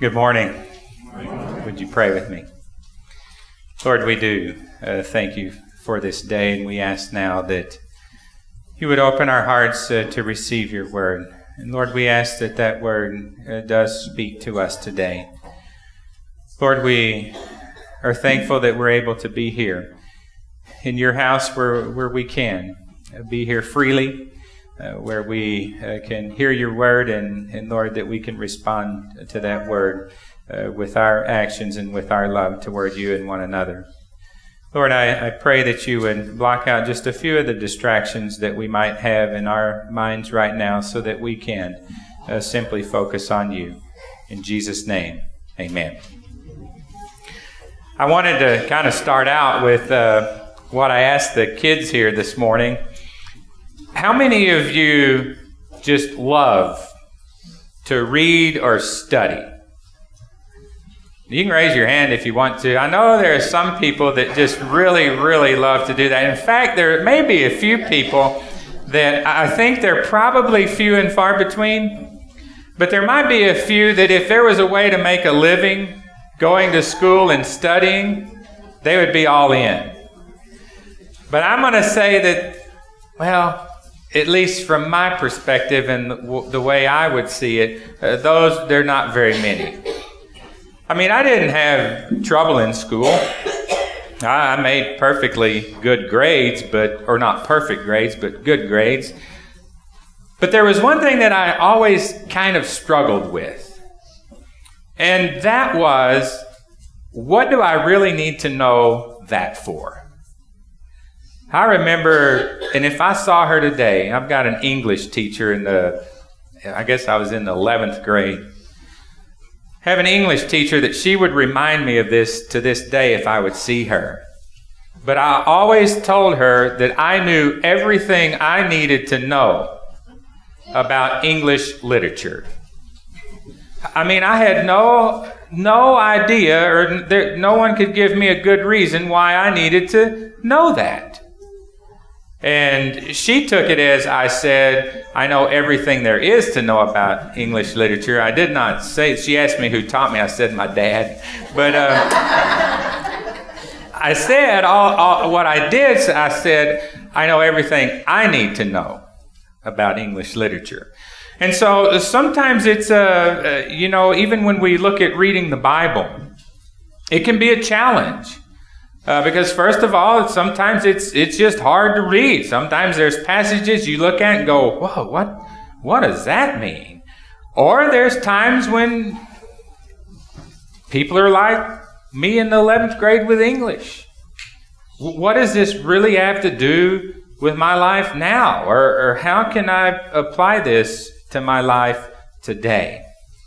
Good morning. Would you pray with me? Lord, we do thank you for this day, and we ask now that you would open our hearts to receive your word. And Lord, we ask that that word does speak to us today. Lord, we are thankful that we're able to be here in your house where we can be here freely, where we can hear your word, and Lord, that we can respond to that word with our actions and with our love toward you and one another. Lord, I pray that you would block out just a few of the distractions that we might have in our minds right now so that we can simply focus on you. In Jesus' name, amen. I wanted to kind of start out with what I asked the kids here this morning. How many of you just love to read or study? You can raise your hand if you want to. I know there are some people that just really, really love to do that. In fact, there may be a few people that I think they're probably few and far between, but there might be a few that if there was a way to make a living going to school and studying, they would be all in. But I'm going to say that, well, at least from my perspective and the way I would see it, they're not very many. I mean, I didn't have trouble in school. I made perfectly good grades, or not perfect grades, but good grades. But there was one thing that I always kind of struggled with. And that was, what do I really need to know that for? I remember, and if I saw her today, I've got an English teacher I guess I was in the 11th grade. Have an English teacher that she would remind me of this to this day if I would see her. But I always told her that I knew everything I needed to know about English literature. I mean, I had no idea, or no one could give me a good reason why I needed to know that. And she took it as I said, I know everything there is to know about English literature. I did not say, she asked me who taught me. I said my dad. But I said, what I did, I said, I know everything I need to know about English literature. And so sometimes it's, even when we look at reading the Bible, it can be a challenge. Because first of all, sometimes it's just hard to read. Sometimes there's passages you look at and go, whoa, what does that mean? Or there's times when people are like me in the 11th grade with English. What does this really have to do with my life now? Or how can I apply this to my life today?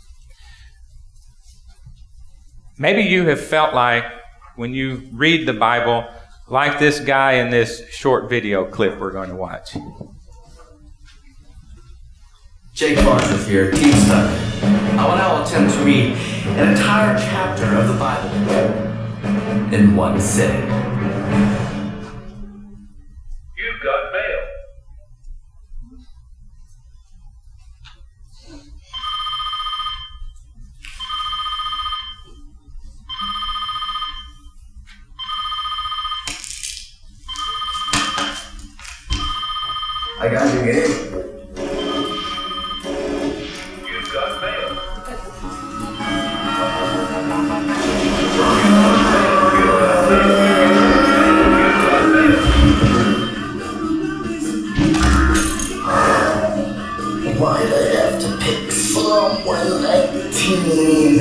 Maybe you have felt like, when you read the Bible, like this guy in this short video clip we're going to watch. Jake Farnsworth here, Team Study. I will now attempt to read an entire chapter of the Bible in one sitting. You've got mail. I got you, Gabe. You've got mail. Why'd I have to pick Psalm 119?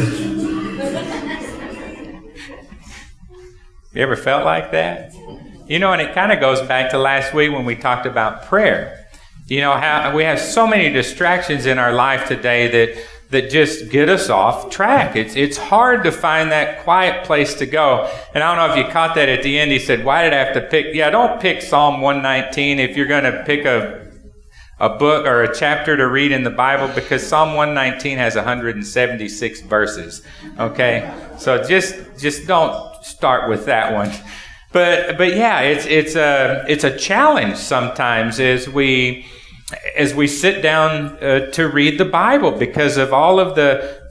You ever felt like that? You know, and it kind of goes back to last week when we talked about prayer. You know, how we have so many distractions in our life today that just get us off track. It's hard to find that quiet place to go. And I don't know if you caught that at the end. He said, why did I have to pick? Yeah, don't pick Psalm 119 if you're going to pick a book or a chapter to read in the Bible, because Psalm 119 has 176 verses. Okay? So just don't start with that one. But yeah, it's a challenge sometimes as we sit down to read the Bible, because of all of the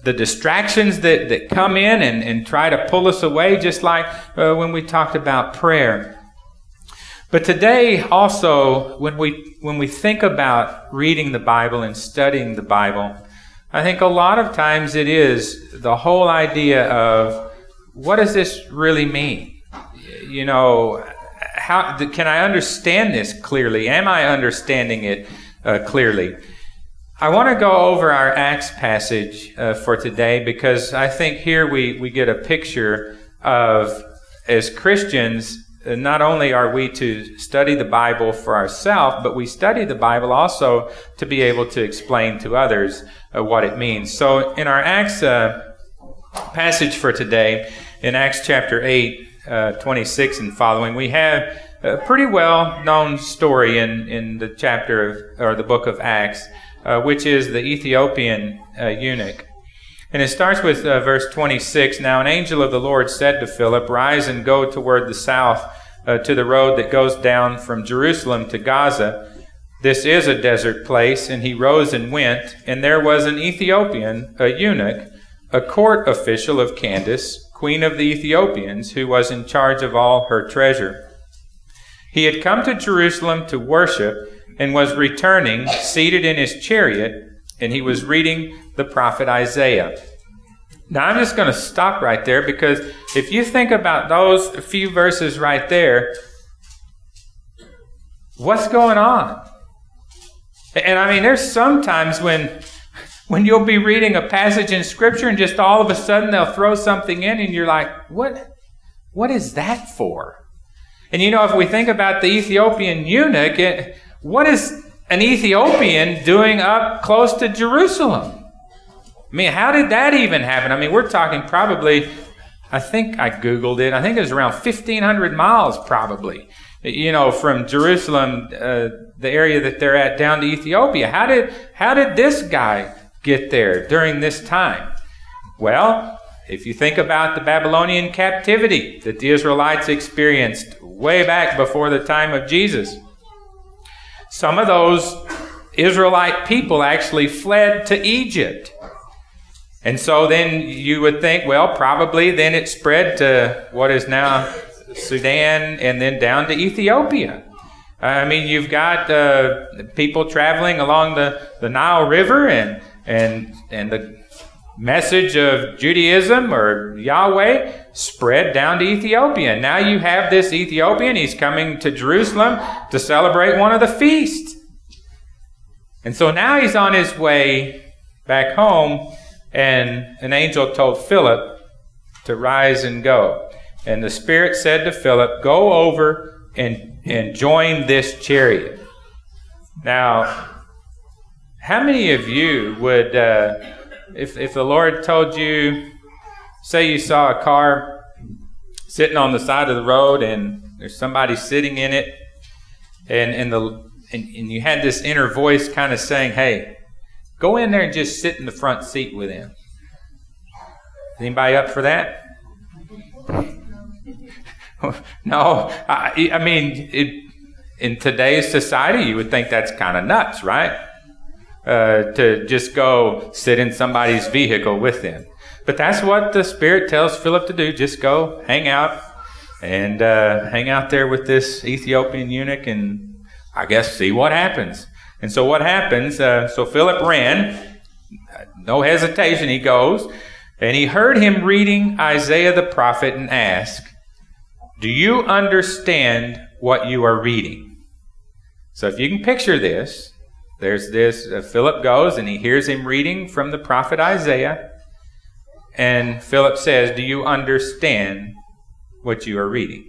the distractions that come in and try to pull us away, just like when we talked about prayer. But today also, when we think about reading the Bible and studying the Bible, I think a lot of times it is the whole idea of, what does this really mean? You know, how can I understand this clearly? Am I understanding it clearly? I want to go over our Acts passage for today, because I think here we get a picture of, as Christians, not only are we to study the Bible for ourselves, but we study the Bible also to be able to explain to others what it means. So in our Acts passage for today, in Acts chapter 8, 26 and following, we have a pretty well-known story in the chapter or the book of Acts, which is the Ethiopian eunuch. And it starts with verse 26. Now an angel of the Lord said to Philip, "Rise and go toward the south to the road that goes down from Jerusalem to Gaza. This is a desert place." And he rose and went. And there was an Ethiopian, a eunuch, a court official of Candace, queen of the Ethiopians, who was in charge of all her treasure. He had come to Jerusalem to worship and was returning, seated in his chariot, and he was reading the prophet Isaiah. Now I'm just going to stop right there, because if you think about those few verses right there, what's going on? And I mean, there's sometimes when you'll be reading a passage in Scripture and just all of a sudden they'll throw something in and you're like, what is that for? And you know, if we think about the Ethiopian eunuch, what is an Ethiopian doing up close to Jerusalem? I mean, how did that even happen? I mean, we're talking probably, I think I Googled it, I think it was around 1,500 miles probably, you know, from Jerusalem, the area that they're at, down to Ethiopia. How did this guy get there during this time? Well, if you think about the Babylonian captivity that the Israelites experienced way back before the time of Jesus, some of those Israelite people actually fled to Egypt. And so then you would think, well, probably then it spread to what is now Sudan and then down to Ethiopia. I mean, you've got people traveling along the Nile River, and the message of Judaism or Yahweh spread down to Ethiopia. Now you have this Ethiopian, he's coming to Jerusalem to celebrate one of the feasts. And so now he's on his way back home, and an angel told Philip to rise and go. And the Spirit said to Philip, "Go over and join this chariot." Now, how many of you would, if the Lord told you, say you saw a car sitting on the side of the road and there's somebody sitting in it, and you had this inner voice kind of saying, "Hey, go in there and just sit in the front seat with him." Anybody up for that? No, I mean, in today's society, you would think that's kind of nuts, right? To just go sit in somebody's vehicle with them. But that's what the Spirit tells Philip to do. Just go hang out and hang out there with this Ethiopian eunuch and I guess see what happens. And so what happens, so Philip ran, no hesitation, he goes, and he heard him reading Isaiah the prophet and asked, "Do you understand what you are reading?" So if you can picture this, there's this, Philip goes and he hears him reading from the prophet Isaiah, and Philip says, "Do you understand what you are reading?"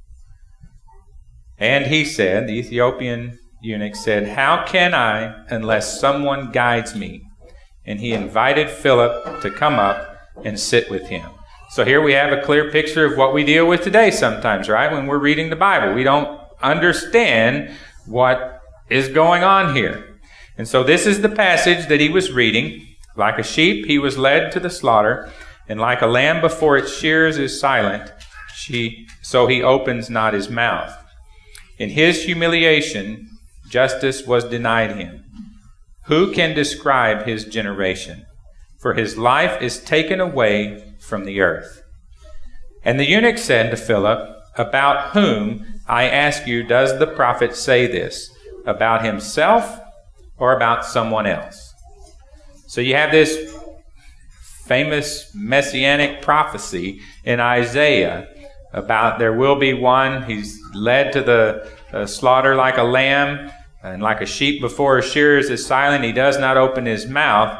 And he said, the Ethiopian eunuch said, "How can I unless someone guides me?" And he invited Philip to come up and sit with him. So here we have a clear picture of what we deal with today sometimes, right? When we're reading the Bible, we don't understand what is going on here. And so this is the passage that he was reading. "Like a sheep he was led to the slaughter, and like a lamb before its shearers is silent, so he opens not his mouth. In his humiliation justice was denied him. Who can describe his generation? for his life is taken away from the earth." And the eunuch said to Philip, "About whom, I ask you, does the prophet say this? About himself or about someone else?" So you have this famous messianic prophecy in Isaiah about there will be one. He's led to the slaughter like a lamb, and like a sheep before his shearers is silent, he does not open his mouth.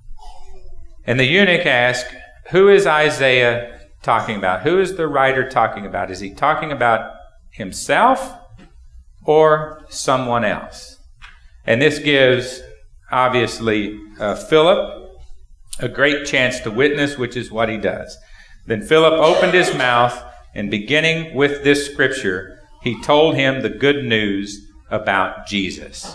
And the eunuch asked, who is Isaiah talking about? Who is the writer talking about? Is he talking about himself or someone else? And this gives, obviously, Philip a great chance to witness, which is what he does. Then Philip opened his mouth, and beginning with this scripture, he told him the good news about Jesus.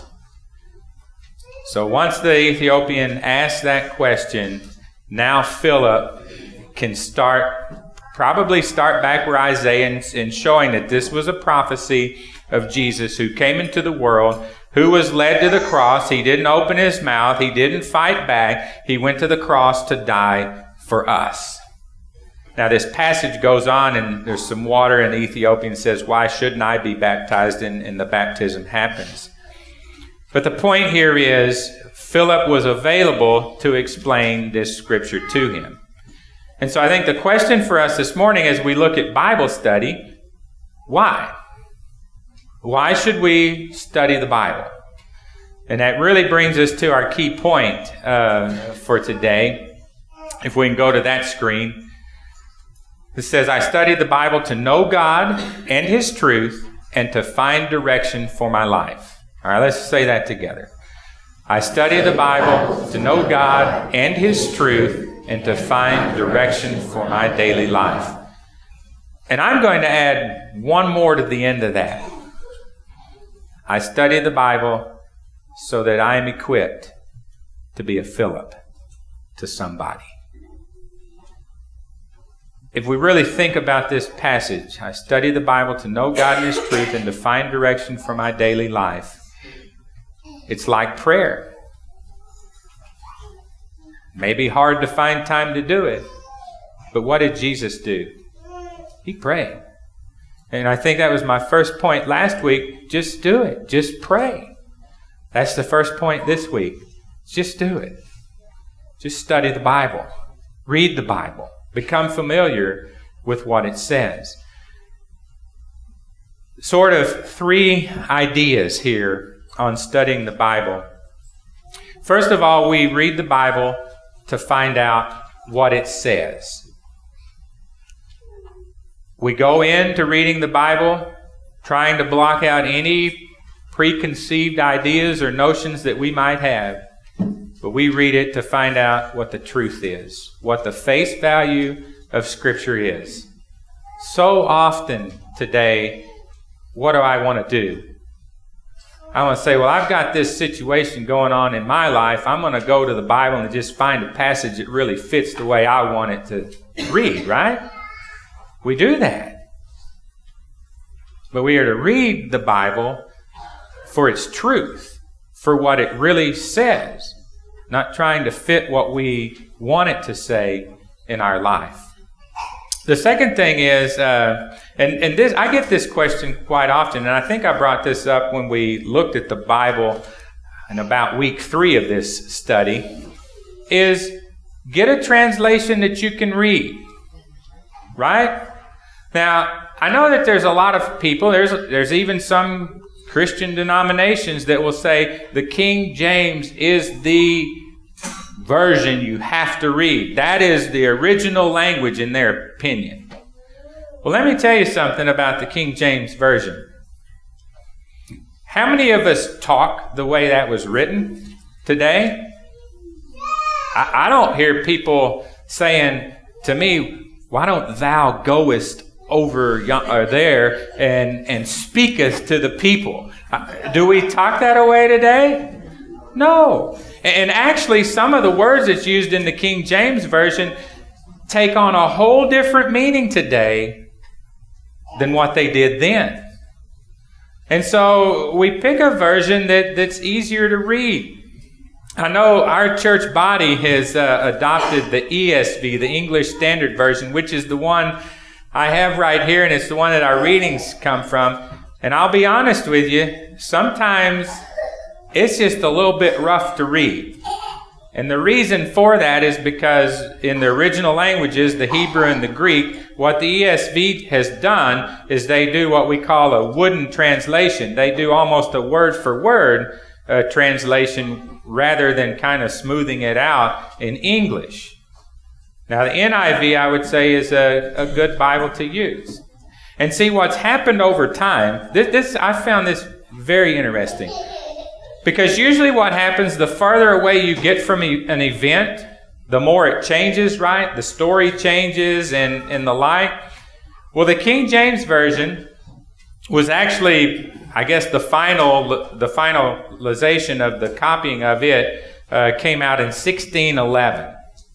So once the Ethiopian asked that question, now Philip can probably start back where Isaiah in showing that this was a prophecy of Jesus who came into the world, who was led to the cross. He didn't open his mouth. He didn't fight back. He went to the cross to die for us. Now this passage goes on, and there's some water, and the Ethiopian says, why shouldn't I be baptized? And the baptism happens. But the point here is Philip was available to explain this scripture to him. And so I think the question for us this morning as we look at Bible study, why? Why should we study the Bible? And that really brings us to our key point for today. If we can go to that screen. It says, I studied the Bible to know God and His truth and to find direction for my life. All right, let's say that together. I study the Bible to know God and His truth and to find direction for my daily life. And I'm going to add one more to the end of that. I study the Bible so that I am equipped to be a Philip to somebody. If we really think about this passage, I study the Bible to know God and His truth and to find direction for my daily life. It's like prayer. Maybe hard to find time to do it. But what did Jesus do? He prayed. And I think that was my first point last week. Just do it. Just pray. That's the first point this week. Just do it. Just study the Bible. Read the Bible. Become familiar with what it says. Sort of three ideas here on studying the Bible. First of all, we read the Bible to find out what it says. We go into reading the Bible trying to block out any preconceived ideas or notions that we might have. But we read it to find out what the truth is, what the face value of Scripture is. So often today, what do I want to do? I want to say, well, I've got this situation going on in my life. I'm going to go to the Bible and just find a passage that really fits the way I want it to read, right? We do that. But we are to read the Bible for its truth, for what it really says. Not trying to fit what we want it to say in our life. The second thing is, and this, I get this question quite often, and I think I brought this up when we looked at the Bible in about week 3 of this study, is get a translation that you can read. Right? Now, I know that there's a lot of people, there's even some Christian denominations that will say the King James is the version you have to read. That is the original language in their opinion. Well, let me tell you something about the King James Version. How many of us talk the way that was written today? I don't hear people saying to me, why don't thou goest over there and speaketh to the people? Do we talk that way today? No. And actually, some of the words that's used in the King James Version take on a whole different meaning today than what they did then. And so we pick a version that's easier to read. I know our church body has adopted the ESV, the English Standard Version, which is the one I have right here, and it's the one that our readings come from. And I'll be honest with you, sometimes it's just a little bit rough to read. And the reason for that is because in the original languages, the Hebrew and the Greek, what the ESV has done is they do what we call a wooden translation. They do almost a word-for-word translation rather than kind of smoothing it out in English. Now, the NIV, I would say, is a good Bible to use. And see, what's happened over time, I found this very interesting. Because usually what happens, the farther away you get from an event, the more it changes, right? The story changes and the like. Well, the King James Version was actually, I guess, the finalization of the copying of it came out in 1611.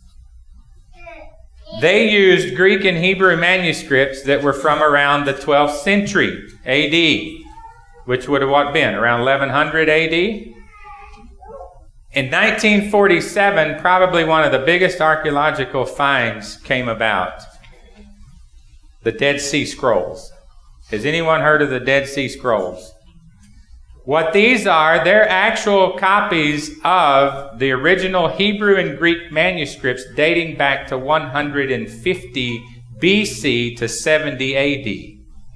They used Greek and Hebrew manuscripts that were from around the 12th century A.D., which would have what been? Around 1100 A.D.? In 1947, probably one of the biggest archaeological finds came about. The Dead Sea Scrolls. Has anyone heard of the Dead Sea Scrolls? What these are, they're actual copies of the original Hebrew and Greek manuscripts dating back to 150 BC to 70 AD.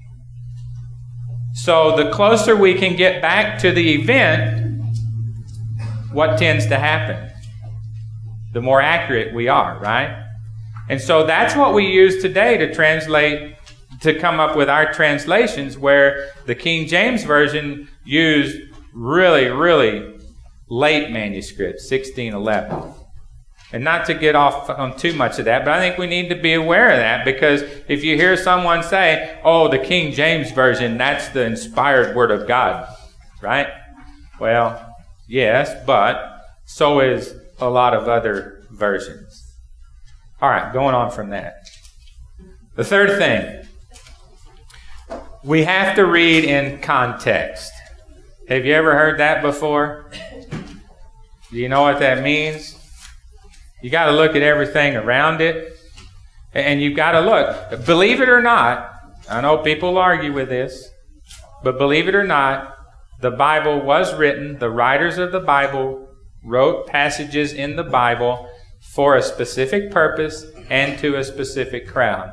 So the closer we can get back to the event, what tends to happen? The more accurate we are, right? And so that's what we use today to translate, to come up with our translations, where the King James Version used really, really late manuscripts, 1611. And not to get off on too much of that, but I think we need to be aware of that, because if you hear someone say, oh, the King James Version, that's the inspired Word of God, right? Well, yes, but so is a lot of other versions. All right, going on from that. The third thing, we have to read in context. Have you ever heard that before? Do you know what that means? You got to look at everything around it, and you've got to look. Believe it or not, I know people argue with this, but believe it or not, the Bible was written, the writers of the Bible wrote passages in the Bible for a specific purpose and to a specific crowd.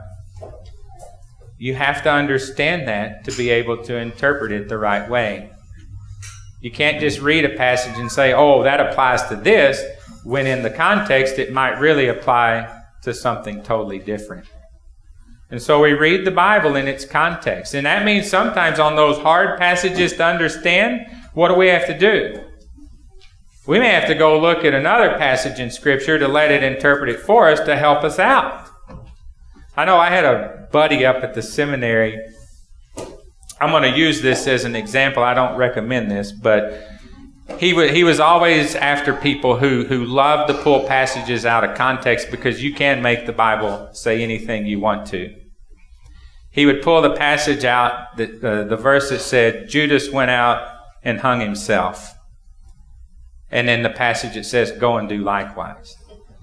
You have to understand that to be able to interpret it the right way. You can't just read a passage and say, oh, that applies to this, when in the context it might really apply to something totally different. And so we read the Bible in its context. And that means sometimes on those hard passages to understand, what do we have to do? We may have to go look at another passage in Scripture to let it interpret it for us to help us out. I know I had a buddy up at the seminary. I'm going to use this as an example. I don't recommend this, but he was always after people who love to pull passages out of context, because you can make the Bible say anything you want to. He would pull the passage out, the verse that said, Judas went out and hung himself. And then the passage that says, go and do likewise.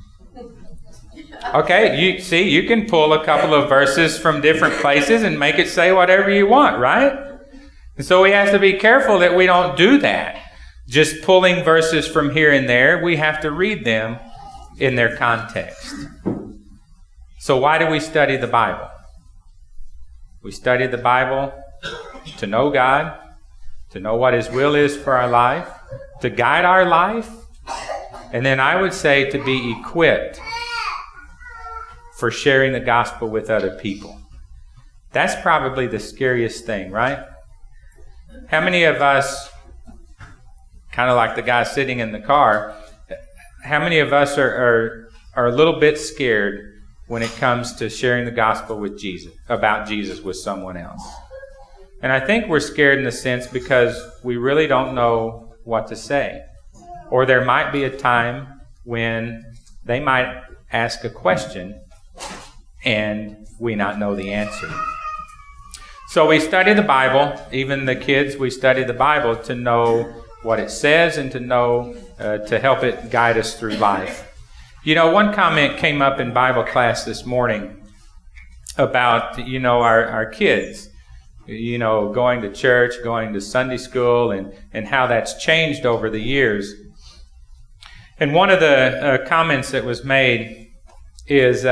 Okay, you can pull a couple of verses from different places and make it say whatever you want, right? And so we have to be careful that we don't do that. Just pulling verses from here and there, we have to read them in their context. So why do we study the Bible? We study the Bible to know God, to know what His will is for our life, to guide our life, and then I would say to be equipped for sharing the gospel with other people. That's probably the scariest thing, right? How many of us, kind of like the guy sitting in the car, how many of us are a little bit scared when it comes to sharing the gospel with Jesus, about Jesus with someone else? And I think we're scared in a sense because we really don't know what to say. Or there might be a time when they might ask a question and we not know the answer. So we study the Bible, even the kids, we study the Bible to know what it says and to know to help it guide us through life. You know, one comment came up in Bible class this morning about, our kids, going to church, going to Sunday school, and how that's changed over the years. And one of the comments that was made is,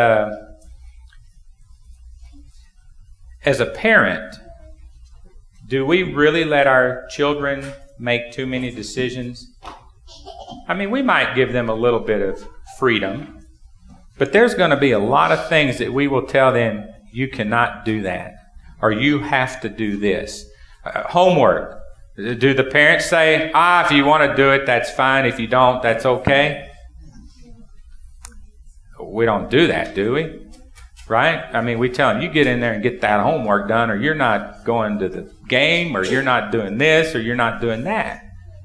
as a parent, do we really let our children make too many decisions? I mean, we might give them a little bit of freedom, but there's going to be a lot of things that we will tell them, you cannot do that, or you have to do this. Homework. Do the parents say, if you want to do it, that's fine. If you don't, that's okay? We don't do that, do we? Right? I mean, we tell them, you get in there and get that homework done, or you're not going to the game, or you're not doing this, or you're not doing that.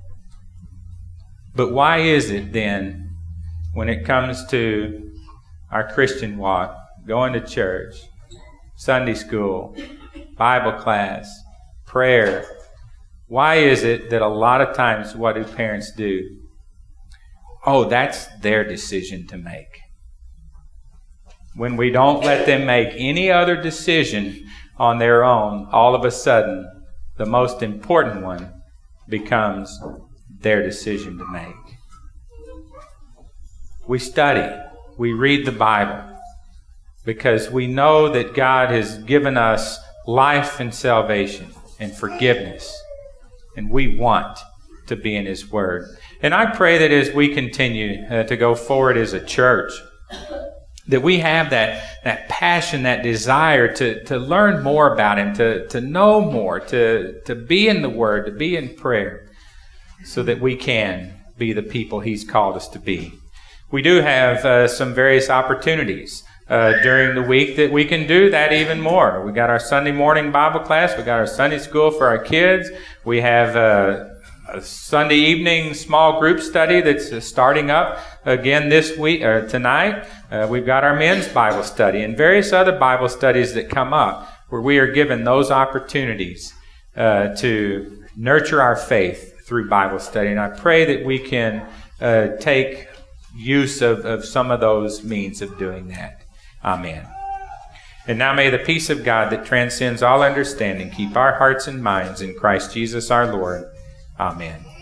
But why is it then, when it comes to our Christian walk, going to church, Sunday school, Bible class, prayer, why is it that a lot of times what do parents do? Oh, that's their decision to make. When we don't let them make any other decision on their own, all of a sudden, the most important one becomes their decision to make. We study, we read the Bible, because we know that God has given us life and salvation and forgiveness, and we want to be in His Word. And I pray that as we continue to go forward as a church, that we have that passion, that desire to learn more about Him, to know more, to be in the Word, to be in prayer, so that we can be the people He's called us to be. We do have some various opportunities during the week that we can do that even more. We got our Sunday morning Bible class. We got our Sunday school for our kids. We have a Sunday evening small group study that's starting up again this week or tonight. We've got our men's Bible study and various other Bible studies that come up where we are given those opportunities to nurture our faith through Bible study. And I pray that we can take use of some of those means of doing that. Amen. And now may the peace of God that transcends all understanding keep our hearts and minds in Christ Jesus our Lord. Amen.